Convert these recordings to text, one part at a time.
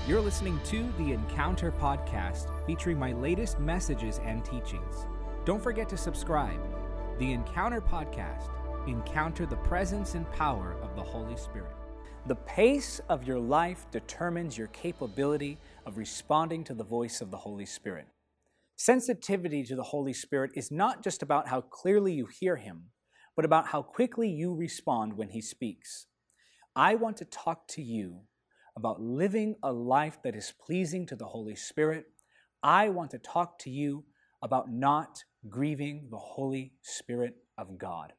You're listening to the Encounter Podcast, featuring my latest messages and teachings. Don't forget to subscribe. The Encounter Podcast. Encounter the presence and power of the Holy Spirit. The pace of your life determines your capability of responding to the voice of the Holy Spirit. Sensitivity to the Holy Spirit is not just about how clearly you hear Him, but about how quickly you respond when He speaks. I want to talk to you about living a life that is pleasing to the Holy Spirit. I want to talk to you about not grieving the Holy Spirit of God.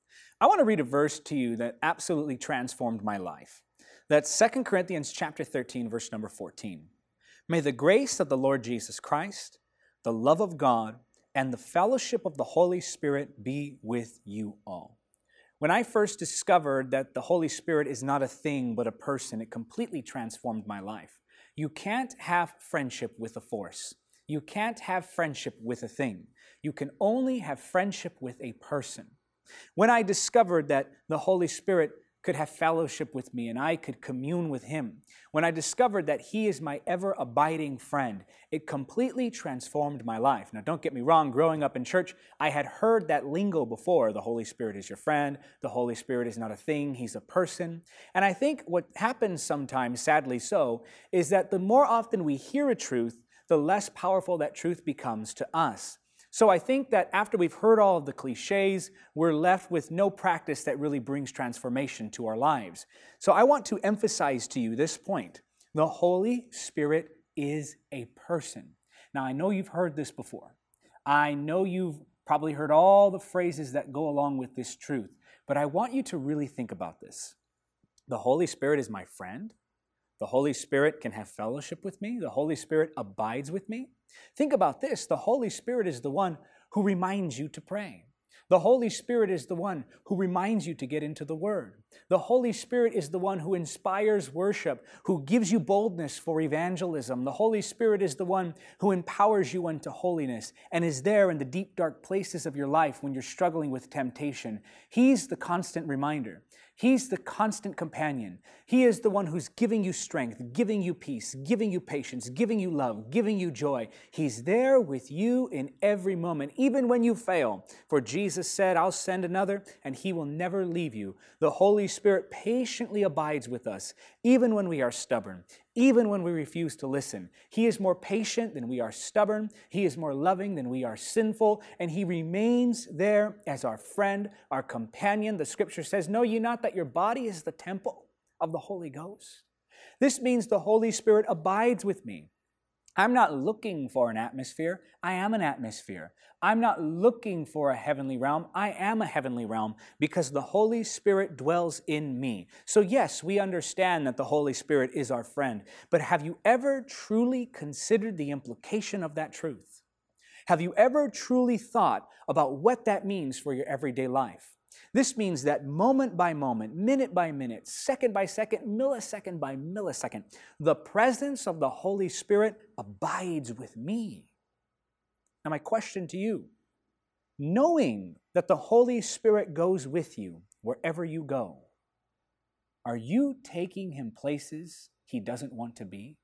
I want to read a verse to you that absolutely transformed my life. That's 2 Corinthians chapter 13, verse number 14. May the grace of the Lord Jesus Christ, the love of God, and the fellowship of the Holy Spirit be with you all. When I first discovered that the Holy Spirit is not a thing but a person, it completely transformed my life. You can't have friendship with a force. You can't have friendship with a thing. You can only have friendship with a person. When I discovered that the Holy Spirit could have fellowship with me and I could commune with Him, when I discovered that He is my ever-abiding friend, it completely transformed my life. Now, don't get me wrong, growing up in church, I had heard that lingo before. The Holy Spirit is your friend. The Holy Spirit is not a thing. He's a person. And I think what happens sometimes, sadly so, is that the more often we hear a truth, the less powerful that truth becomes to us. So I think that after we've heard all of the cliches, we're left with no practice that really brings transformation to our lives. So I want to emphasize to you this point. The Holy Spirit is a person. Now, I know you've heard this before. I know you've probably heard all the phrases that go along with this truth, but I want you to really think about this. The Holy Spirit is my friend. The Holy Spirit can have fellowship with me. The Holy Spirit abides with me. Think about this. The Holy Spirit is the one who reminds you to pray. The Holy Spirit is the one who reminds you to get into the Word. The Holy Spirit is the one who inspires worship, who gives you boldness for evangelism. The Holy Spirit is the one who empowers you unto holiness and is there in the deep, dark places of your life when you're struggling with temptation. He's the constant reminder. He's the constant companion. He is the one who's giving you strength, giving you peace, giving you patience, giving you love, giving you joy. He's there with you in every moment, even when you fail. For Jesus said, I'll send another, and He will never leave you. The Holy Spirit patiently abides with us, even when we are stubborn, even when we refuse to listen. He is more patient than we are stubborn. He is more loving than we are sinful. And He remains there as our friend, our companion. The Scripture says, know ye not that your body is the temple of the Holy Ghost? This means the Holy Spirit abides with me. I'm not looking for an atmosphere. I am an atmosphere. I'm not looking for a heavenly realm. I am a heavenly realm because the Holy Spirit dwells in me. So yes, we understand that the Holy Spirit is our friend, but have you ever truly considered the implication of that truth? Have you ever truly thought about what that means for your everyday life? This means that moment by moment, minute by minute, second by second, millisecond by millisecond, the presence of the Holy Spirit abides with me. Now, my question to you, knowing that the Holy Spirit goes with you wherever you go, are you taking Him places He doesn't want to be?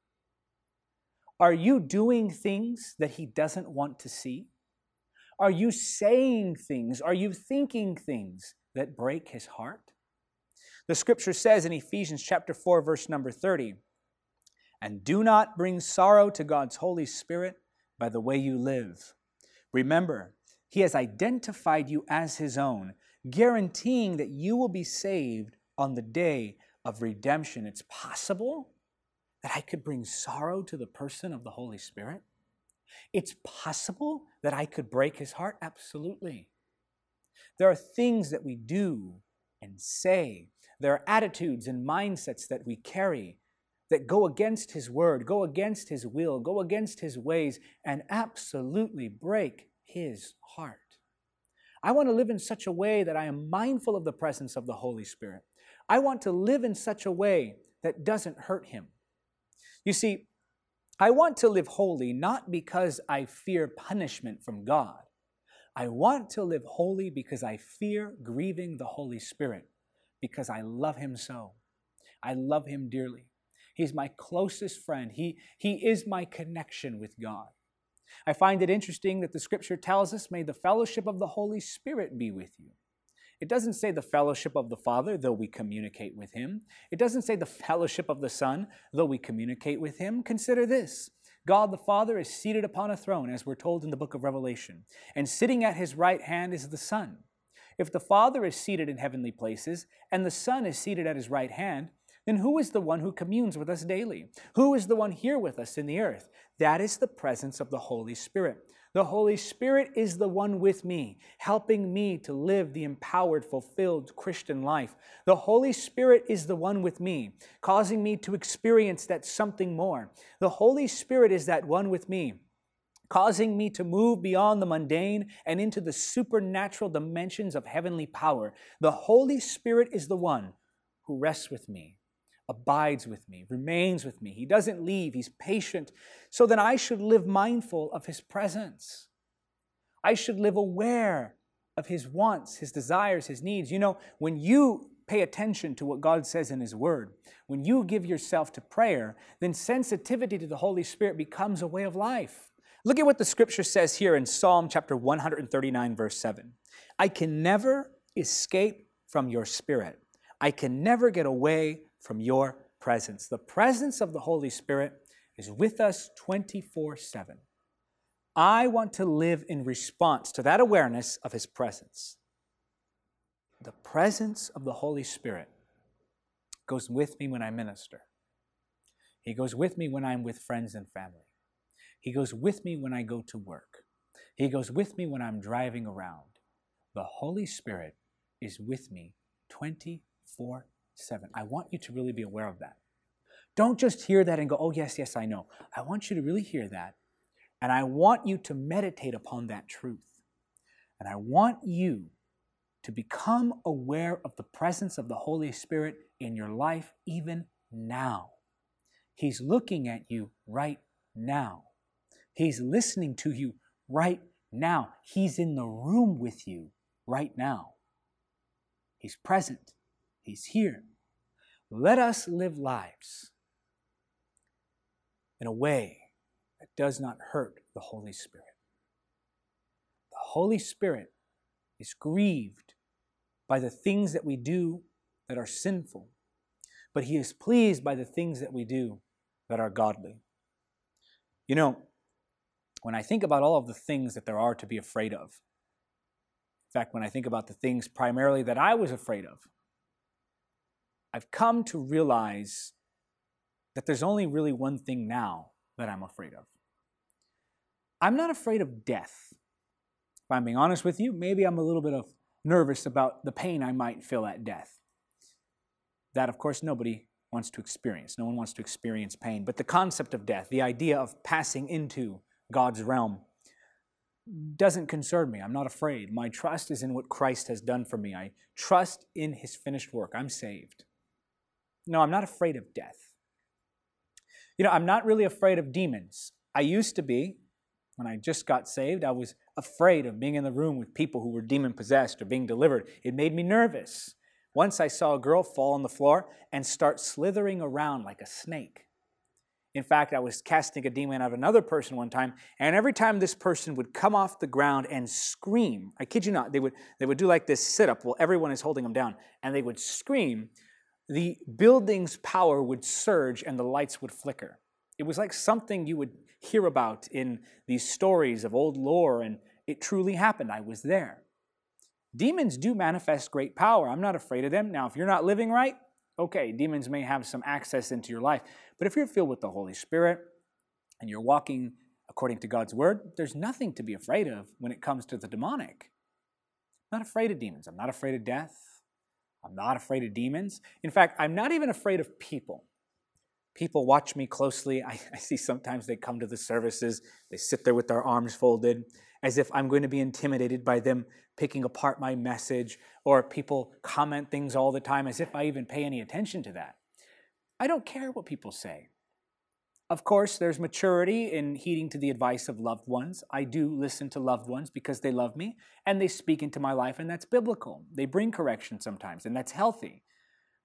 Are you doing things that He doesn't want to see? Are you saying things? Are you thinking things that break His heart? The Scripture says in Ephesians chapter 4, verse number 30, and do not bring sorrow to God's Holy Spirit by the way you live. Remember, He has identified you as His own, guaranteeing that you will be saved on the day of redemption. It's possible that I could bring sorrow to the person of the Holy Spirit. It's possible that I could break His heart. Absolutely. There are things that we do and say. There are attitudes and mindsets that we carry that go against His word, go against His will, go against His ways, and absolutely break His heart. I want to live in such a way that I am mindful of the presence of the Holy Spirit. I want to live in such a way that doesn't hurt Him. You see, I want to live holy not because I fear punishment from God. I want to live holy because I fear grieving the Holy Spirit, because I love Him so. I love Him dearly. He's my closest friend. He is my connection with God. I find it interesting that the Scripture tells us, may the fellowship of the Holy Spirit be with you. It doesn't say the fellowship of the Father, though we communicate with Him. It doesn't say the fellowship of the Son, though we communicate with Him. Consider this. God the Father is seated upon a throne, as we're told in the book of Revelation, and sitting at His right hand is the Son. If the Father is seated in heavenly places, and the Son is seated at His right hand, then who is the one who communes with us daily? Who is the one here with us in the earth? That is the presence of the Holy Spirit. The Holy Spirit is the one with me, helping me to live the empowered, fulfilled Christian life. The Holy Spirit is the one with me, causing me to experience that something more. The Holy Spirit is that one with me, causing me to move beyond the mundane and into the supernatural dimensions of heavenly power. The Holy Spirit is the one who rests with me, abides with me, remains with me. He doesn't leave. He's patient. So then I should live mindful of His presence. I should live aware of His wants, His desires, His needs. You know, when you pay attention to what God says in His Word, when you give yourself to prayer, then sensitivity to the Holy Spirit becomes a way of life. Look at what the Scripture says here in Psalm chapter 139, verse 7. I can never escape from your Spirit. I can never get away from your presence. The presence of the Holy Spirit is with us 24/7. I want to live in response to that awareness of His presence. The presence of the Holy Spirit goes with me when I minister. He goes with me when I'm with friends and family. He goes with me when I go to work. He goes with me when I'm driving around. The Holy Spirit is with me 24/7. I want you to really be aware of that. Don't just hear that and go, oh, yes, I know. I want you to really hear that. And I want you to meditate upon that truth. And I want you to become aware of the presence of the Holy Spirit in your life even now. He's looking at you right now. He's listening to you right now. He's in the room with you right now. He's present. He's here. Let us live lives in a way that does not hurt the Holy Spirit. The Holy Spirit is grieved by the things that we do that are sinful, but He is pleased by the things that we do that are godly. You know, when I think about all of the things that there are to be afraid of, in fact, when I think about the things primarily that I was afraid of, I've come to realize that there's only really one thing now that I'm afraid of. I'm not afraid of death. If I'm being honest with you, maybe I'm a little bit nervous about the pain I might feel at death. That, of course, nobody wants to experience. No one wants to experience pain. But the concept of death, the idea of passing into God's realm, doesn't concern me. I'm not afraid. My trust is in what Christ has done for me. I trust in His finished work. I'm saved. No, I'm not afraid of death. You know, I'm not really afraid of demons. I used to be. When I just got saved, I was afraid of being in the room with people who were demon-possessed or being delivered. It made me nervous. Once I saw a girl fall on the floor and start slithering around like a snake. In fact, I was casting a demon out of another person one time, and every time this person would come off the ground and scream, I kid you not, they would do like this sit-up while everyone is holding them down, and they would scream, the building's power would surge and the lights would flicker. It was like something you would hear about in these stories of old lore, and it truly happened. I was there. Demons do manifest great power. I'm not afraid of them. Now, if you're not living right, okay, demons may have some access into your life. But if you're filled with the Holy Spirit and you're walking according to God's Word, there's nothing to be afraid of when it comes to the demonic. I'm not afraid of demons. I'm not afraid of death. I'm not afraid of demons. In fact, I'm not even afraid of people. People watch me closely. I see sometimes they come to the services, they sit there with their arms folded, as if I'm going to be intimidated by them picking apart my message, or people comment things all the time as if I even pay any attention to that. I don't care what people say. Of course, there's maturity in heeding to the advice of loved ones. I do listen to loved ones because they love me and they speak into my life, and that's biblical. They bring correction sometimes, and that's healthy.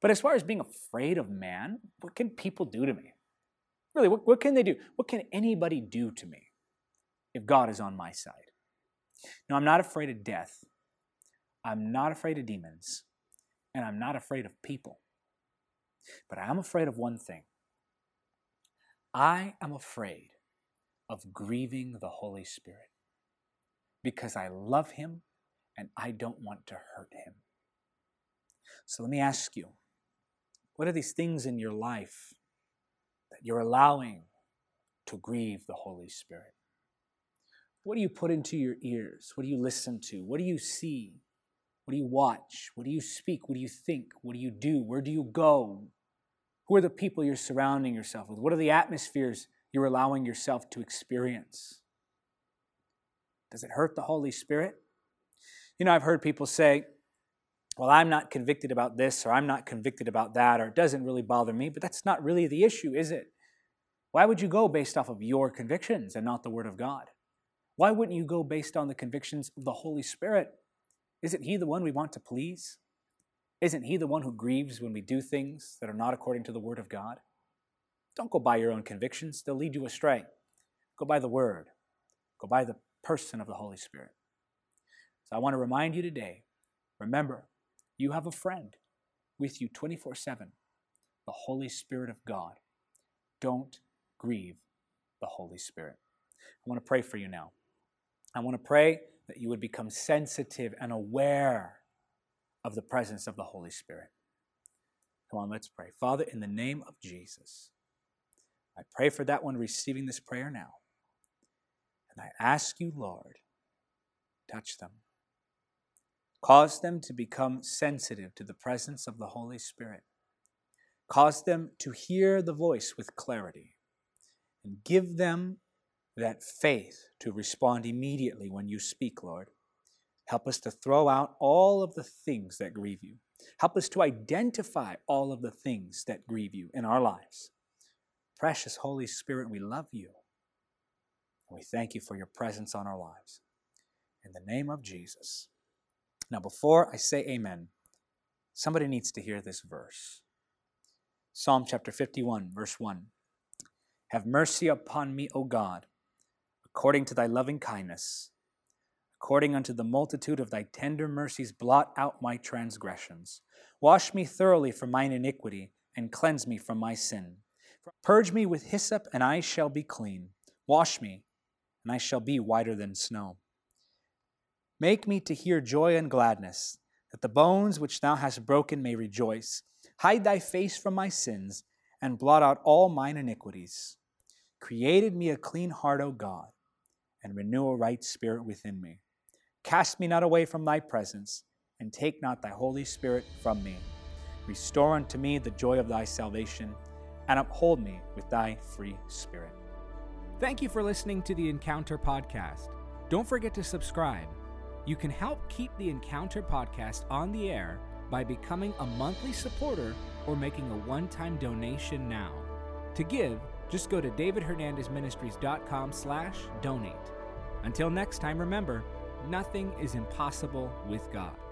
But as far as being afraid of man, what can people do to me? Really, what can they do? What can anybody do to me if God is on my side? Now, I'm not afraid of death. I'm not afraid of demons. And I'm not afraid of people. But I am afraid of one thing. I am afraid of grieving the Holy Spirit because I love him and I don't want to hurt him. So let me ask you, what are these things in your life that you're allowing to grieve the Holy Spirit? What do you put into your ears? What do you listen to? What do you see? What do you watch? What do you speak? What do you think? What do you do? Where do you go? Who are the people you're surrounding yourself with? What are the atmospheres you're allowing yourself to experience? Does it hurt the Holy Spirit? You know, I've heard people say, well, I'm not convicted about this, or I'm not convicted about that, or it doesn't really bother me, but that's not really the issue, is it? Why would you go based off of your convictions and not the Word of God? Why wouldn't you go based on the convictions of the Holy Spirit? Isn't he the one we want to please? Isn't he the one who grieves when we do things that are not according to the Word of God? Don't go by your own convictions. They'll lead you astray. Go by the Word. Go by the person of the Holy Spirit. So I want to remind you today, remember, you have a friend with you 24/7, the Holy Spirit of God. Don't grieve the Holy Spirit. I want to pray for you now. I want to pray that you would become sensitive and aware of the presence of the Holy Spirit. Come on, let's pray. Father, in the name of Jesus, I pray for that one receiving this prayer now. And I ask you, Lord, touch them. Cause them to become sensitive to the presence of the Holy Spirit. Cause them to hear the voice with clarity. And give them that faith to respond immediately when you speak, Lord. Help us to throw out all of the things that grieve you. Help us to identify all of the things that grieve you in our lives. Precious Holy Spirit, we love you. And we thank you for your presence on our lives. In the name of Jesus. Now, before I say amen, somebody needs to hear this verse. Psalm chapter 51, verse 1. Have mercy upon me, O God, according to thy loving kindness. According unto the multitude of thy tender mercies, blot out my transgressions. Wash me thoroughly from mine iniquity, and cleanse me from my sin. Purge me with hyssop, and I shall be clean. Wash me, and I shall be whiter than snow. Make me to hear joy and gladness, that the bones which thou hast broken may rejoice. Hide thy face from my sins, and blot out all mine iniquities. Create in me a clean heart, O God, and renew a right spirit within me. Cast me not away from thy presence, and take not thy Holy Spirit from me. Restore unto me the joy of thy salvation, and uphold me with thy free spirit. Thank you for listening to the Encounter Podcast. Don't forget to subscribe. You can help keep the Encounter Podcast on the air by becoming a monthly supporter or making a one-time donation now. To give, just go to davidhernandezministries.com/donate. Until next time, remember, nothing is impossible with God.